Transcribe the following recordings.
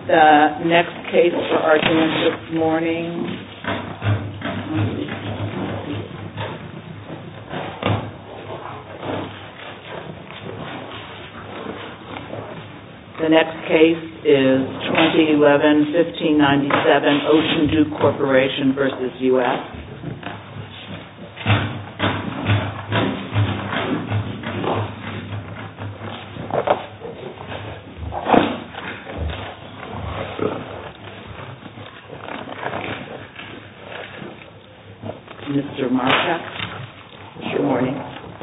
The next case for argument this morning is 2011-1597 Ocean Duke Corporation versus U.S. Mr. Marchak, good morning.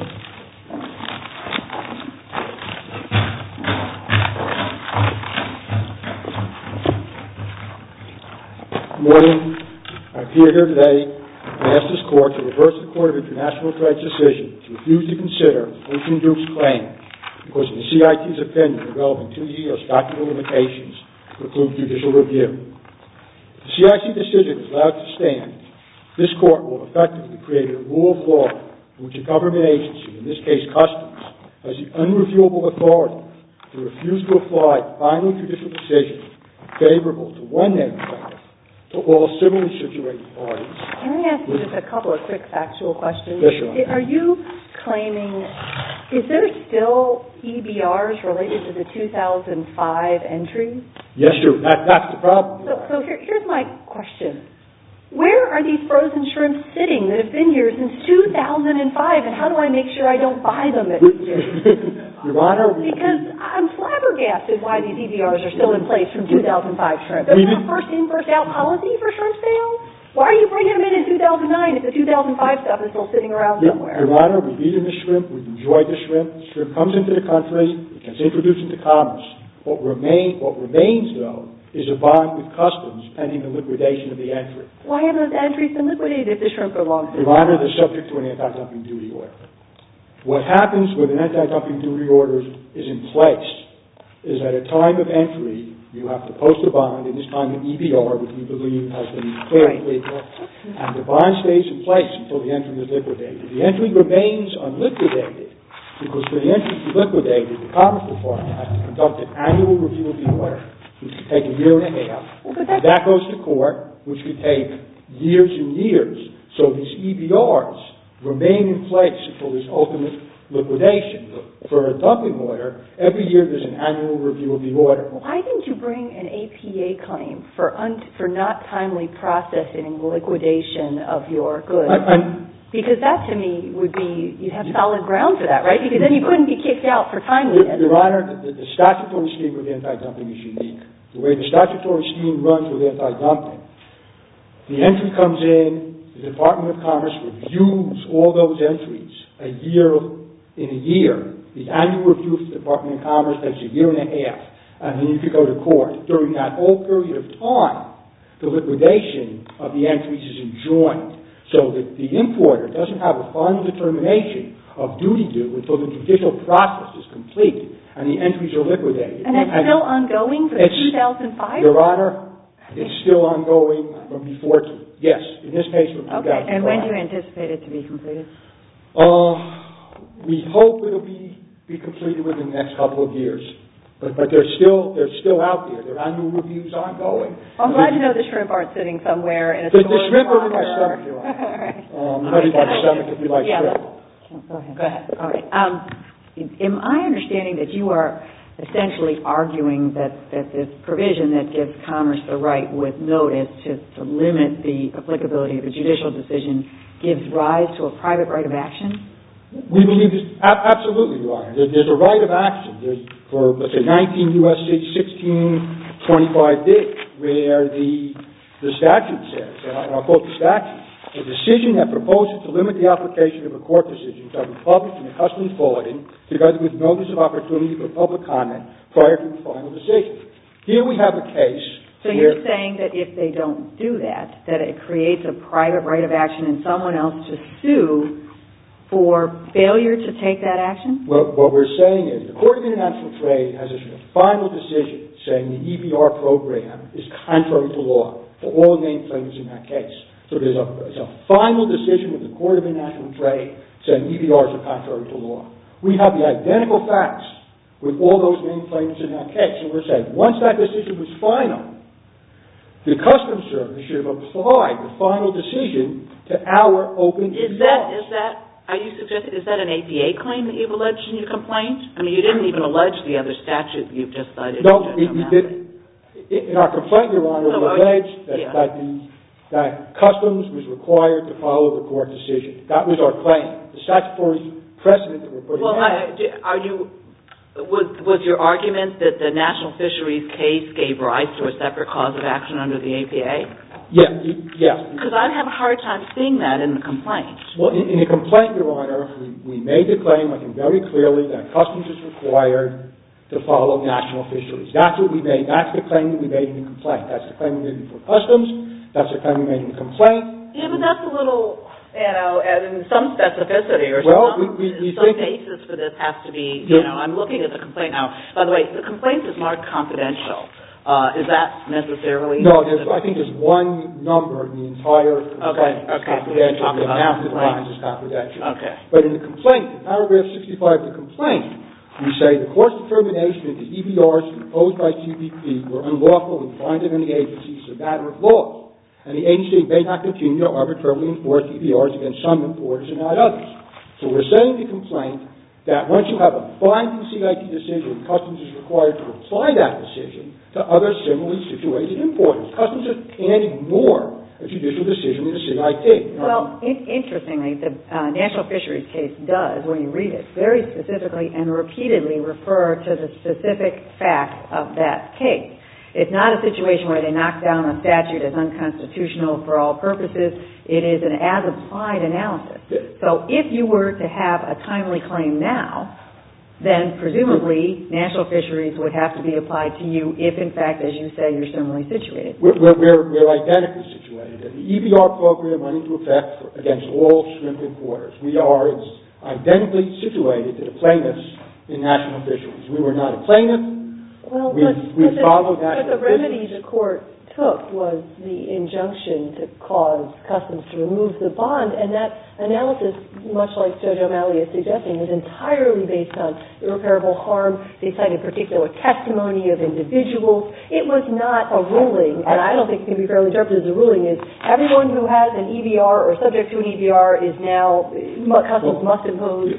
Good morning. I appear here today to ask this Court to reverse the Court of International Trade's decision to refuse to consider Ocean Duke's claim because of the CIT's opinion involving 2-year statute of limitations to preclude judicial review. If the CIT decision is allowed to stand, this Court will effectively create a rule of law in which a government agency, in this case Customs, has the unreviewable authority to refuse to apply final judicial decision favorable to one named plaintiff to all similarly situated parties. Can I ask you just a couple of quick factual questions? Yes, Your Honor. Are you claiming, is there still EBRs related to the 2005 entries? Yes, Your Honor. That's the problem. So here's my question. Where are these frozen shrimps sitting that have been here since 2005, and how do I make sure I don't buy them every year? Your Honor, because I'm flabbergasted why these EBRs are still in place from 2005 shrimp. Is there a first in, first out policy for shrimp sales? Why are you bringing them in 2009 if the 2005 stuff is still sitting around somewhere? Your Honor, we've eaten the shrimp, we've enjoyed the shrimp. The shrimp comes into the country, it gets introduced into commerce. What remains, though, is a bond with Customs pending the liquidation of the entry. Why have those entries been liquidated if the shrimp belongs to Your Honor, they're subject to an anti-dumping duty order. What happens when an anti-dumping duty order is in place is at a time of entry, you have to post a bond, in this time an EBR, which we believe has been declared legal, and the bond stays in place until the entry is liquidated. The entry remains unliquidated because for the entry to be liquidated, the Commerce Department has to conduct an annual review of the order, which could take a year and a half. That goes to court, which could take years and years. So these EBRs remain in place until this ultimate liquidation. For a dumping order, every year there's an annual review of the order. Why didn't you bring an APA claim for not timely processing and liquidation of your goods? Because that, to me, would be, you'd have solid ground for that, right? Because then you couldn't be kicked out for timeliness. Your Honor, the statutory scheme with anti-dumping is unique. The way the statutory scheme runs with anti-dumping, the entry comes in, the Department of Commerce reviews all those entries in a year. The annual review of the Department of Commerce takes a year and a half, and then you could go to court. During that whole period of time, the liquidation of the entries is enjoined, so that the importer doesn't have a final determination of duty due until the judicial process is complete and the entries are liquidated. And that's still ongoing for 2005? Your Honor, it's still ongoing from before. Yes, in this case from 2005. Okay, and when do you anticipate it to be completed? We hope it'll be completed within the next couple of years. But they're still out there. Their annual review's ongoing. I'm glad to know the shrimp aren't sitting somewhere in a store. The shrimp are in my stomach, Your Honor. Everybody's stomach if we like shrimp. Go ahead. All right. Am I understanding that you are essentially arguing that this provision that gives Commerce the right with notice to limit the applicability of a judicial decision gives rise to a private right of action? We believe this, absolutely, Your Honor. There's a right of action for, let's say, 19 U.S.C. 1625D, where the statute says, and I'll quote the statute, a decision that proposes to limit the application of a court decision shall be published in the Customs Bulletin together with notice of opportunity for public comment prior to the final decision. Here we have a case. So you're saying that if they don't do that it creates a private right of action and someone else to sue for failure to take that action? Well, what we're saying is the Court of International Trade has issued a final decision saying the EBR program is contrary to law for all named plaintiffs in that case. So there's a final decision with the Court of International Trade saying EBRs are contrary to law. We have the identical facts with all those main claims in that case. And we're saying, once that decision was final, the Customs Service should have applied the final decision to our open EBRs. Are you suggesting, is that an APA claim that you've alleged in your complaint? I mean, you didn't even allege the other statute you've just cited. No, we did. In our complaint, Your Honor, we alleged that Customs was required to follow the court decision. That was our claim. The statutory precedent that we're putting was your argument that the National Fisheries case gave rise to a separate cause of action under the APA? Yes. Because I'd have a hard time seeing that in the complaint. Well, in the complaint, Your Honor, we made the claim, I think very clearly, that Customs is required to follow National Fisheries. That's what we made. That's the claim that we made in the complaint. That's the claim we made before Customs. That's the claim we made in the complaint. Yeah, but that's a little, some specificity or some basis for this has to be, I'm looking at the complaint now. By the way, the complaint is marked confidential. Is that necessarily? No, I think there's one number in the entire complaint that's confidential. The amount of lines is confidential. Okay. But in the complaint, in paragraph 65 of the complaint, we say the court's determination that the EBRs imposed by CBP were unlawful and binding on the agency is a matter of law, and the agency may not continue to arbitrarily enforce EBRs against some importers and not others. So we're saying in the complaint that once you have a binding CIT decision, Customs is required to apply that decision to other similarly situated importers. Customs can't ignore a judicial decision in the CIT. Well, interestingly, the National Fisheries case does, when you read it, very specifically and repeatedly refer to the specific facts of that case. It's not a situation where they knock down a statute as unconstitutional for all purposes. It is an as-applied analysis. So if you were to have a timely claim now, then presumably National Fisheries would have to be applied to you if, in fact, as you say, you're similarly situated. We're identically situated. The EBR program went into effect against all shrimp importers. We are identically situated to the plaintiffs in National Fisheries. We were not a plaintiff. Well, we followed National Fisheries. But the remedy the court took was the injunction to cause Customs to remove the bond, and that analysis, much like Judge O'Malley is suggesting, is entirely based on irreparable harm. They cited particular testimony of individuals. It was not a ruling, and I don't think it can be fairly interpreted as a ruling, is everyone who has an EBR or subject to an EBR is now, Customs must impose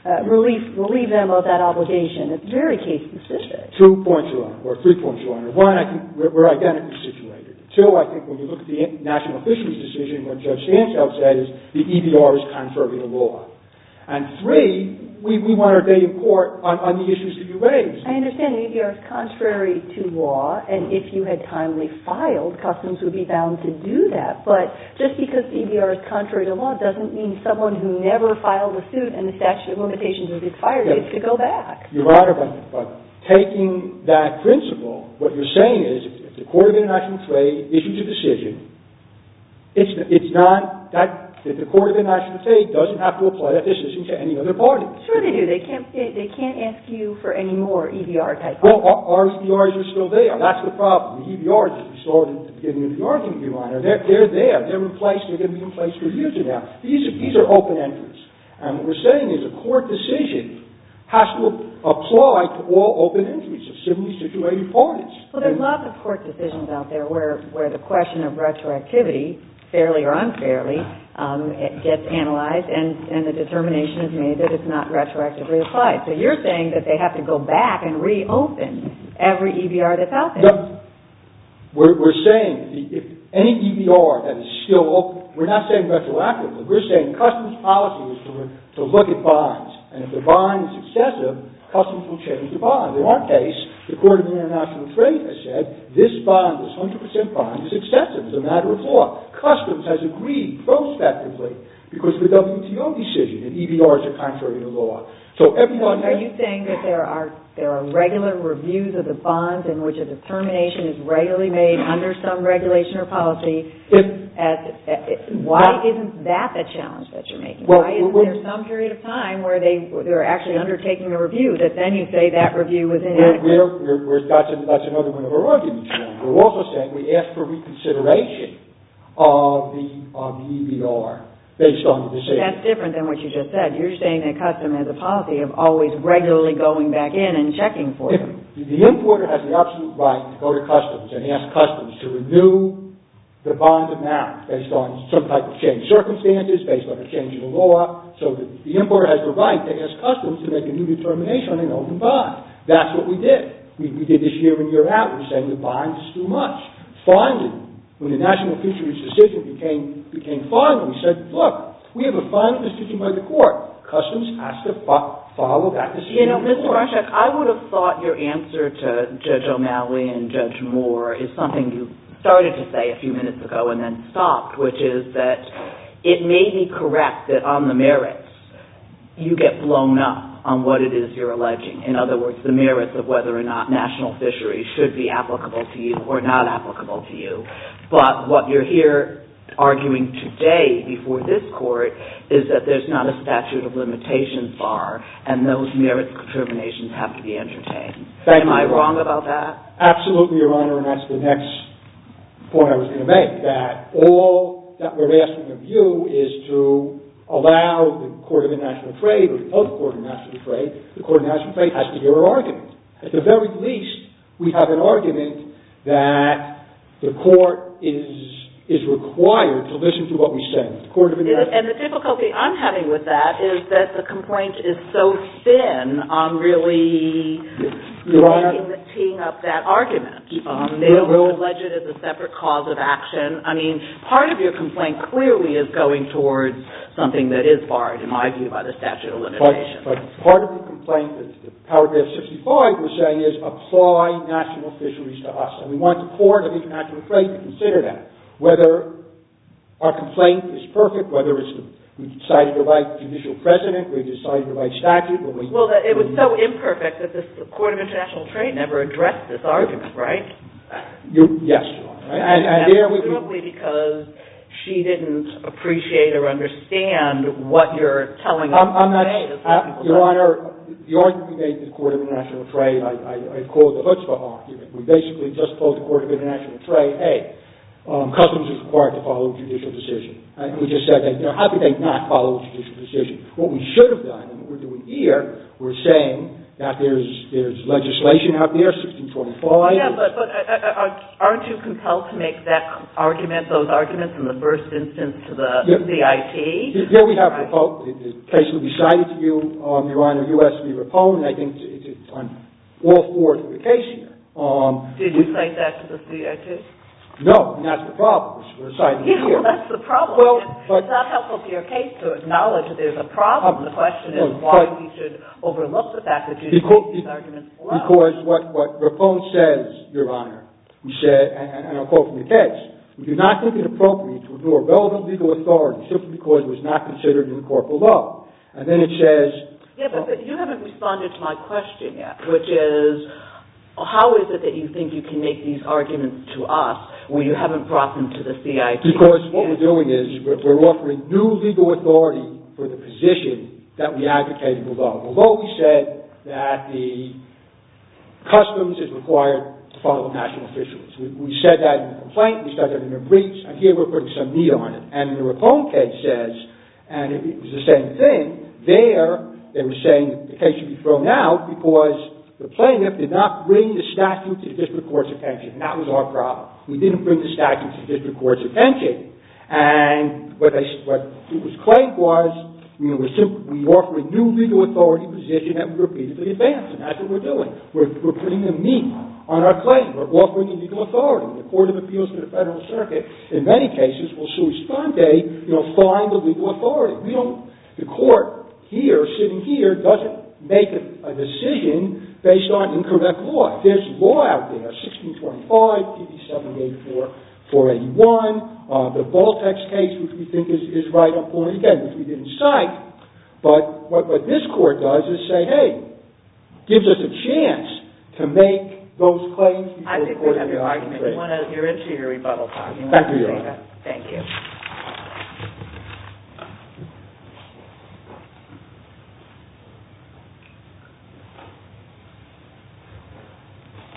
relieve them of that obligation. It's very case-specific. 2 points, Your Honor, or 3 points, Your Honor. One, I think we're identically situated. Two, I think when you look at the National Fisheries decision, what Judge Stansfeld said is the EBR is contrary to law. And three, we want our day in court on the issues that you raised. I understand the EBR is contrary to law, and if you had timely filed, Customs would be bound to do that. But just because the EBR is contrary to law doesn't mean someone who never filed a suit and the statute of limitations is expired gets to go back. Your Honor, but taking that principle, what you're saying is if the Court of International Trade issues a decision, it's not that the Court of International Trade doesn't have to apply that decision to any other party. Sure they do. They can't ask you for any more EBR type. Well, our EBRs are still there. That's the problem. The EBRs, as we started at the beginning of the argument, Your Honor, they're there. They're in place. They're going to be in place for years now. These are open entries. And what we're saying is a court decision has to apply to all open entries of similarly situated parties. Well, there's lots of court decisions out there where the question of retroactivity, fairly or unfairly, gets analyzed and the determination is made that it's not retroactively applied. So you're saying that they have to go back and reopen every EBR that's out there? No. We're saying if any EBR that is still open, we're not saying retroactively. We're saying Customs policy is to look at bonds. And if the bond is excessive, Customs will change the bond. In our case, the Court of International Trade has said this bond, this 100% bond, is excessive as a matter of law. Customs has agreed prospectively because of the WTO decision that EBRs are contrary to law. So everyone... Are you saying that there are regular reviews of the bonds in which a determination is regularly made under some regulation or policy? Why isn't that the challenge that you're making? Why isn't there some period of time where they're actually undertaking a review that then you say that review was inadequate? That's another one of our arguments. We're also saying we ask for reconsideration of the EBR based on the decision. That's different than what you just said. You're saying that Customs has a policy of always regularly going back in and checking for them. The importer has the absolute right to go to Customs and ask Customs to renew the bond amount based on some type of change circumstances, based on a change in the law. So the importer has the right to ask Customs to make a new determination on an open bond. That's what we did. We did this year in, year out. We're saying the bond is too much. Finally, when the National Fisheries decision became final, we said, look, we have a final decision by the court. Customs has to follow that decision. You know, Mr. Marshak, I would have thought your answer to Judge O'Malley and Judge Moore is something you started to say a few minutes ago and then stopped, which is that it may be correct that on the merits you get blown up on what it is you're alleging. In other words, the merits of whether or not national fisheries should be applicable to you or not applicable to you. But what you're here arguing today before this court is that there's not a statute of limitations bar and those merits determinations have to be entertained. Am I wrong about that? Absolutely, Your Honor, and that's the next point I was going to make, that all that we're asking of you is to allow the Court of International Trade or the Court of International Trade, the Court of International Trade has to hear our argument. At the very least, we have an argument that the court is required to listen to what we say. And the difficulty I'm having with that is that the complaint is so thin on really teeing up that argument. They don't allege it as a separate cause of action. I mean, part of your complaint clearly is going towards something that is barred, in my view, by the statute of limitations. But part of the complaint, the paragraph 65 we're saying is apply national fisheries to us. And we want the Court of International Trade to consider that. Whether our complaint is perfect, whether we decided to write judicial precedent, we decided to write statute. It was so imperfect that the Court of International Trade never addressed this argument, right? Yes, Your Honor. And there presumably because she didn't appreciate or understand what you're telling us today. Your Honor, the argument we made to the Court of International Trade, I called the chutzpah argument. We basically just told the Court of International Trade, hey, Customs is required to follow a judicial decision. And we just said, how could they not follow a judicial decision? What we should have done, and what we're doing here, we're saying that there's legislation out there, 1625. Yeah, but aren't you compelled to make those arguments in the first instance to the CIT? Here we have the case that we cited to you, Your Honor, U.S. v. Rapone, and I think it's on all fours of the case here. Did you cite that to the CIT? No, and that's the problem. We're citing it here. Well, that's the problem. It's not helpful to your case to acknowledge that there's a problem. The question is why we should overlook the fact that you didn't make these arguments below. Because what Rapone says, Your Honor, we said, and I'll quote from the case, we do not think it appropriate to ignore relevant legal authority simply because it was not considered in the court below. And then it says... Yeah, but you haven't responded to my question yet, which is, how is it that you think you can make these arguments to us where you haven't brought them to the CIT? Because what we're doing is we're offering new legal authority for the position that we advocated below. Although we said that the Customs is required to follow national fisheries. We said that in the complaint, we said that in the briefs, and here we're putting some meat on it. And the Rapone case says, and it was the same thing, there they were saying the case should be thrown out because the plaintiff did not bring the statute to the district court's attention. And that was our problem. We didn't bring the statute to the district court's attention. And what it was claimed was, we offer a new legal authority position that we repeatedly advance. And that's what we're doing. We're putting the meat on our claim. We're offering a legal authority. The Court of Appeals for the Federal Circuit, in many cases, will sui sponte, find the legal authority. The court here, sitting here, doesn't make a decision based on incorrect law. There's law out there, 1625, TV 784, 481, the Baltex case, which we think is right on point, again, which we didn't cite. But what this court does is say, hey, gives us a chance to make those claims before the Court of International Trade. You're into your rebuttal time. Thank you, Your Honor. Thank you.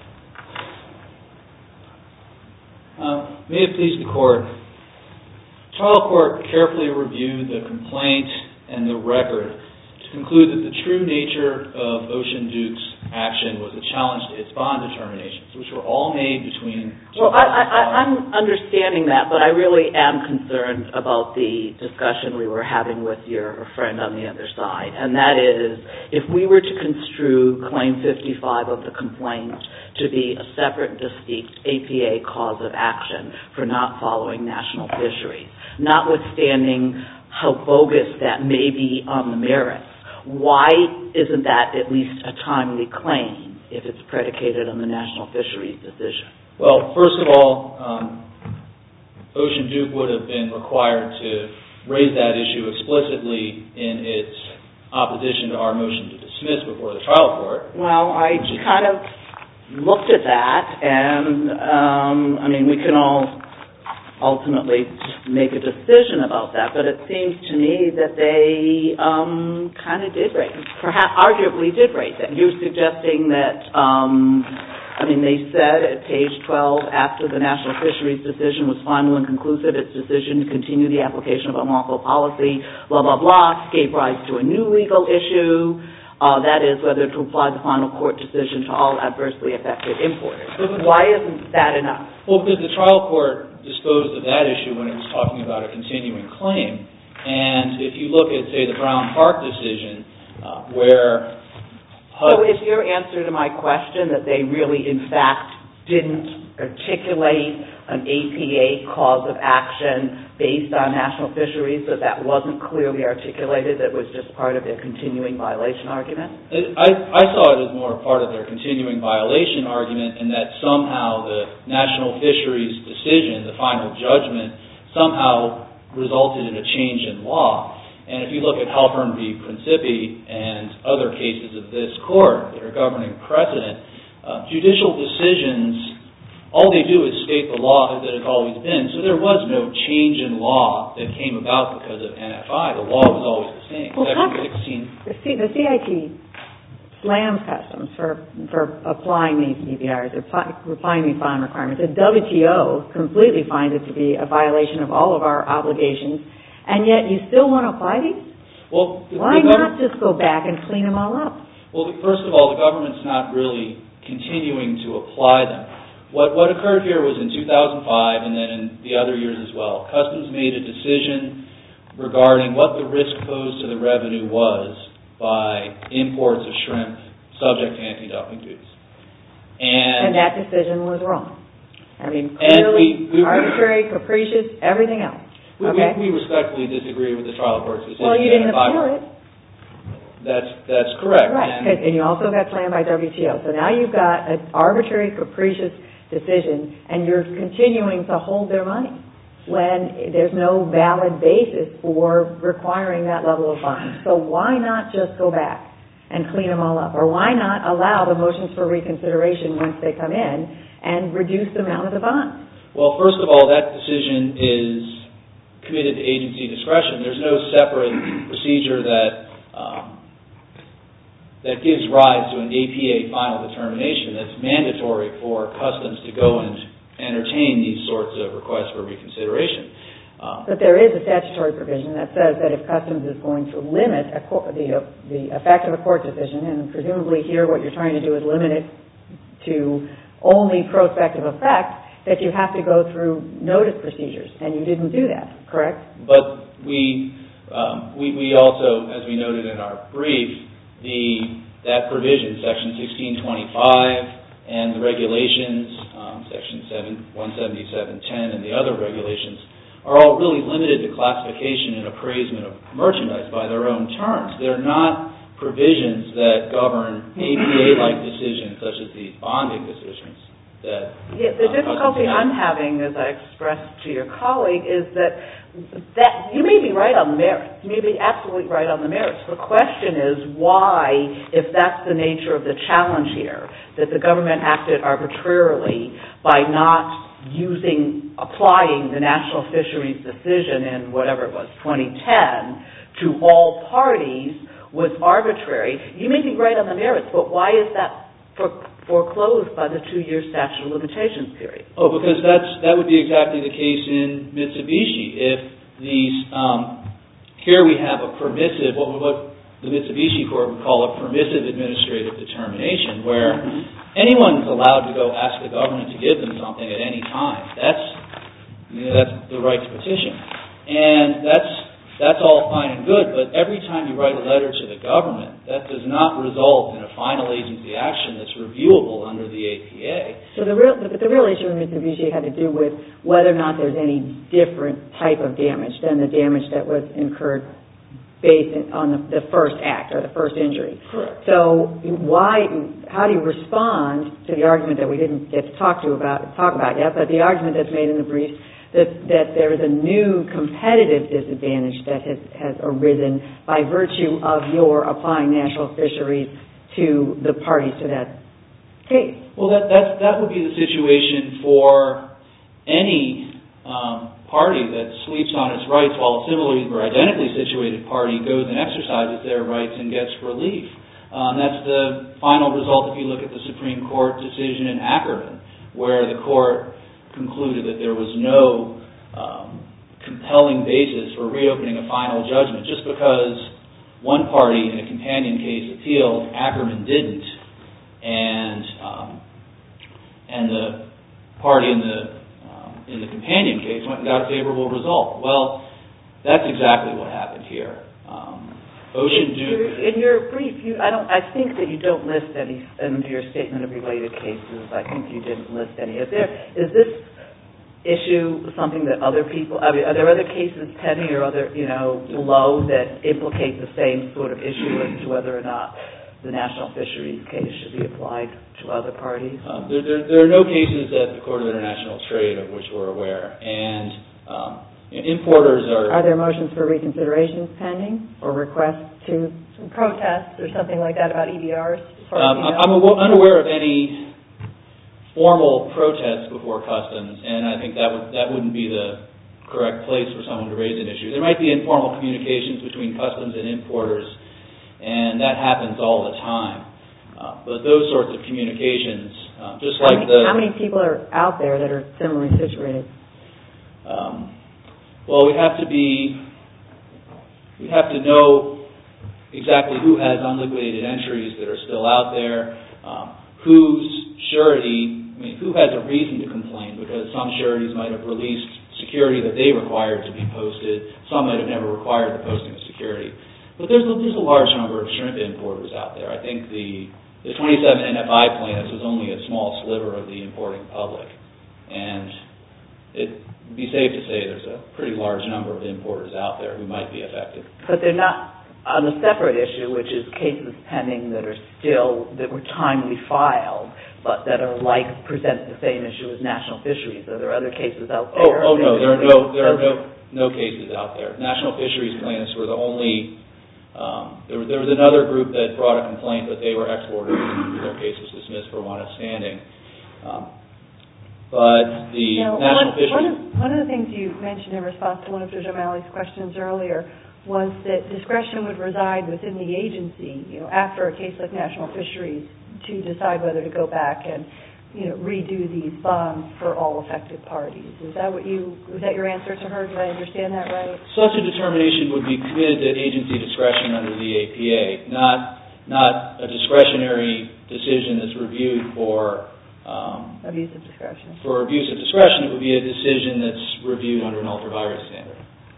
May it please the Court, trial court carefully reviewed the complaint and the record to conclude that the true nature of Ocean Duke's action was a challenge to its bond determinations, which were all made between... Well, I'm understanding that, but I really am concerned about the discussion we were having with your friend on the other side, and that is, if we were to construe Claim 55 of the complaint to be a separate, distinct APA cause of action for not following national fisheries, notwithstanding how bogus that may be on the merits, why isn't that at least a timely claim if it's predicated on the national fisheries decision? Well, first of all, Ocean Duke would have been required to raise that issue explicitly in its opposition to our motion to dismiss before the trial court. Well, I kind of looked at that, and I mean, we can all ultimately make a decision about that, but it seems to me that they kind of did raise, perhaps arguably did raise it. You're suggesting that, I mean, they said at page 12, after the national fisheries decision was final and conclusive, its decision to continue the application of unlawful policy, blah, blah, blah, gave rise to a new legal issue. That is, whether to apply the final court decision to all adversely affected importers. Why isn't that enough? Well, because the trial court disposed of that issue when it was talking about a continuing claim. And if you look at, say, the Brown Park decision, where HUD... So is your answer to my question that they really, in fact, didn't articulate an APA cause of action based on national fisheries, that wasn't clearly articulated, that was just part of their continuing violation argument? I saw it as more part of their continuing violation argument, and that somehow the national fisheries decision, the final judgment, somehow resulted in a change in law. And if you look at Halpern v. Principi and other cases of this court that are governing precedent, judicial decisions, all they do is state the law that it's always been. So there was no change in law that came about because of NFI. The law was always the same. Well, Section 16. The CIT slams customs for applying these EPRs, applying these bond requirements. The WTO completely finds it to be a violation of all of our obligations, and yet you still want to apply these? Well, why not just go back and clean them all up? Well, first of all, the government's not really continuing to apply them. What occurred here was in 2005 and then in the other years as well. Customs made a decision regarding what the risk posed to the revenue was by imports of shrimp subject to anti-dumping duties. And that decision was wrong. I mean, clearly, arbitrary, capricious, everything else. We respectfully disagree with the trial court's decision. Well, you didn't appeal it. That's correct. Right, and you also got slammed by WTO. So now you've got an arbitrary, capricious decision, and you're continuing to hold their money when there's no valid basis for requiring that level of bond. So why not just go back and clean them all up? Or why not allow the motions for reconsideration once they come in and reduce the amount of the bond? Well, first of all, that decision is committed to agency discretion. There's no separate procedure that gives rise to an APA final determination that's mandatory for customs to go and entertain these sorts of requests for reconsideration. But there is a statutory provision that says that if customs is going to limit the effect of a court decision, and presumably here what you're trying to do is limit it to only prospective effect, that you have to go through notice procedures, and you didn't do that, correct? But we also, as we noted in our brief, that provision, Section 1625, and the regulations, Section 177.10, and the other regulations, are all really limited to classification and appraisement of merchandise by their own terms. They're not provisions that govern APA-like decisions, such as these bonding decisions. The difficulty I'm having, as I expressed to your colleague, is that you may be right on the merits. You may be absolutely right on the merits. The question is why, if that's the nature of the challenge here, that the government acted arbitrarily by not applying the National Fisheries decision in whatever it was, 2010, to all parties was arbitrary. You may be right on the merits, but why is that foreclosed by the 2-year statute of limitations period? Oh, because that would be exactly the case in Mitsubishi. If here we have a permissive, what the Mitsubishi Court would call a permissive administrative determination, where anyone is allowed to go ask the government to give them something at any time. That's the right to petition. And that's all fine and good, but every time you write a letter to the government, that does not result in a final agency action that's reviewable under the APA. So the real issue in Mitsubishi had to do with whether or not there's any different type of damage than the damage that was incurred based on the first act or the first injury. Correct. So how do you respond to the argument that we didn't get to talk about yet, but the argument that's made in the brief that there is a new competitive disadvantage that has arisen by virtue of your applying national fisheries to the parties to that case? Well, that would be the situation for any party that sleeps on its rights while a similarly or identically situated party goes and exercises their rights and gets relief. That's the final result if you look at the Supreme Court decision in Ackerman, where the court concluded that there was no compelling basis for reopening a final judgment. Just because one party in a companion case appealed, Ackerman didn't, and the party in the companion case went and got a favorable result. Well, that's exactly what happened here. In your brief, I think that you don't list any under your statement of related cases. I think you didn't list any. Is this issue something that other people? I mean, are there other cases pending or other below that implicate the same sort of issue as to whether or not the national fisheries case should be applied to other parties? There are no cases at the Court of International Trade of which we're aware, and importers are... Are there motions for reconsideration pending or requests to protest or something like that about EBRs? I'm unaware of any formal protests before customs, and I think that wouldn't be the correct place for someone to raise an issue. There might be informal communications between customs and importers, and that happens all the time. But those sorts of communications, just like How many people are out there that are similarly situated? Well, we have to know exactly who has unliquidated entries that are still out there, whose surety, who has a reason to complain, because some sureties might have released security that they required to be posted. Some might have never required the posting of security. But there's a large number of shrimp importers out there. I think the 27 NFI plaintiffs was only a small sliver of the importing public. And it would be safe to say there's a pretty large number of importers out there who might be affected. But they're not on a separate issue, which is cases pending that were timely filed, but that are present the same issue as national fisheries. Are there other cases out there? Oh no, there are no cases out there. National fisheries plaintiffs were the only. There was another group that brought a complaint, but they were exporters, and their case was dismissed for want of standing. But the national fisheries... One of the things you mentioned in response to one of Judge O'Malley's questions earlier was that discretion would reside within the agency, after a case like national fisheries, to decide whether to go back and redo these bonds for all affected parties. Was that your answer to her? Did I understand that right? Such a determination would be committed to agency discretion under the APA, not a discretionary decision that's reviewed for abuse of discretion. For abuse of discretion, it would be a decision that's reviewed under an ultra-virus standard.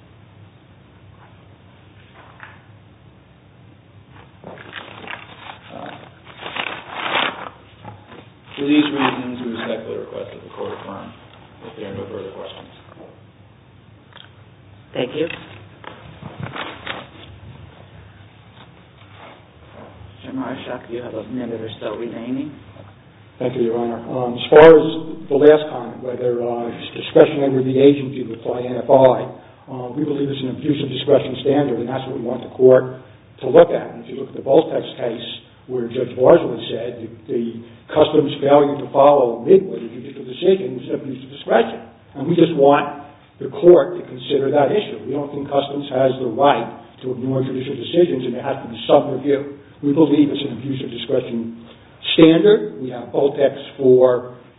For these reasons, we respectfully request that the Court affirm if there are no further questions. Thank you. Mr. Marshak, you have a minute or so remaining. Thank you, Your Honor. As far as the last comment, whether it's discretion under the agency to apply NFI, we believe it's an abuse of discretion standard, and that's what we want the Court to look at. And if you look at the Voltex case, where Judge Barzilay said that the customs failure to follow midway the judicial decision was an abuse of discretion. And we just want the Court to consider that issue. We don't think customs has the right to ignore judicial decisions, and there has to be some review. We believe it's an abuse of discretion standard. We have Voltex for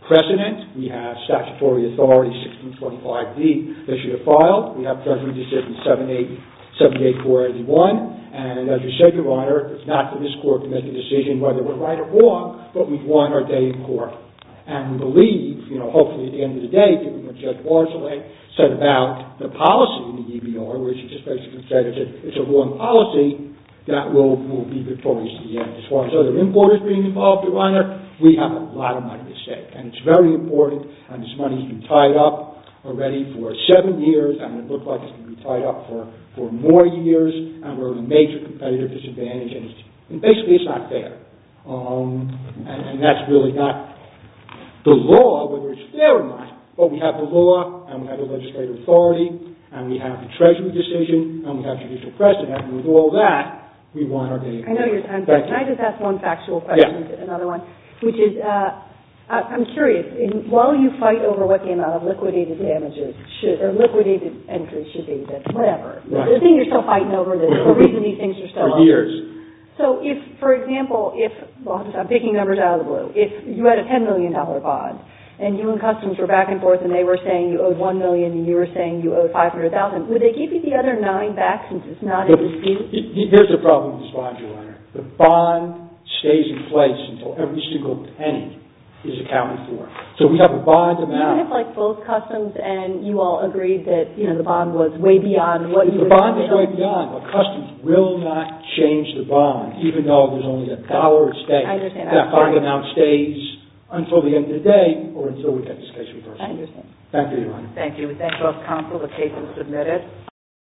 precedent. We have statutory authority 1625D that should have filed. We have Treasury Decision 78481. And as you said, Your Honor, it's not for this court to make a decision whether we're right or wrong, but we've won our day in court. And we believe, hopefully at the end of the day, given what Judge Barcelay said about the policy in the EBR, where she just basically said it's a wrong policy, that will be victorious at the end. As far as other importers being involved, Your Honor, we have a lot of money at stake. And it's very important, and this money's been tied up already for 7 years, and it looks like it's going to be tied up for more years, and we're at a major competitive disadvantage, and basically it's not fair. And that's really not the law, whether it's fair or not, but we have the law, and we have the legislative authority, and we have the Treasury decision, and we have judicial precedent, and with all that, we want our day in court. I know your time's up. Can I just ask one factual question, another one, which is, I'm curious, while you fight over what the amount of liquidated damages or liquidated entries should be, whatever, right. The thing you're still fighting over, the reason these things are still for years. So if, for example, I'm picking numbers out of the blue, if you had a $10 million bond, and you and Customs were back and forth, and they were saying you owed $1 million, and you were saying you owed $500,000, would they give you the other 9 back since it's not in dispute? Here's the problem with this bond, Your Honor. The bond stays in place until every single penny is accounted for. So we have a bond amount. Even if, both Customs and you all agreed that, the bond was way beyond what you were... The bond is way beyond, but Customs will not change the bond, even though there's only $1 at stake. I understand. That bond amount stays until the end of the day, or until we get this case reversed. I understand. Thank you, Your Honor. Thank you. We thank both counsel. The case is submitted.